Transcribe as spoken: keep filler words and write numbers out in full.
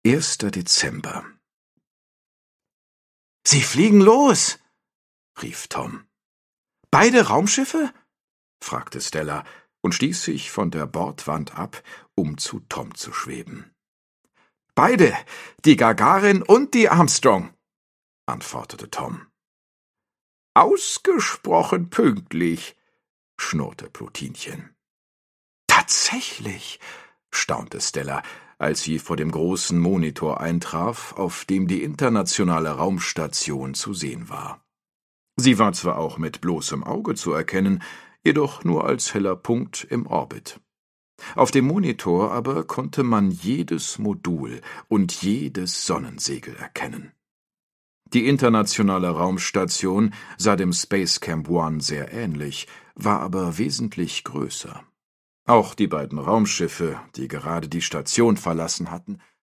erster Dezember. »Sie fliegen los«, rief Tom. »Beide Raumschiffe?« fragte Stella und stieß sich von der Bordwand ab, um zu Tom zu schweben. »Beide, die Gagarin und die Armstrong«, antwortete Tom. »Ausgesprochen pünktlich«, schnurrte Plutinchen. »Tatsächlich«, staunte Stella, als sie vor dem großen Monitor eintraf, auf dem die internationale Raumstation zu sehen war. Sie war zwar auch mit bloßem Auge zu erkennen, jedoch nur als heller Punkt im Orbit. Auf dem Monitor aber konnte man jedes Modul und jedes Sonnensegel erkennen. Die internationale Raumstation sah dem Space Camp One sehr ähnlich, war aber wesentlich größer. Auch die beiden Raumschiffe, die gerade die Station verlassen hatten,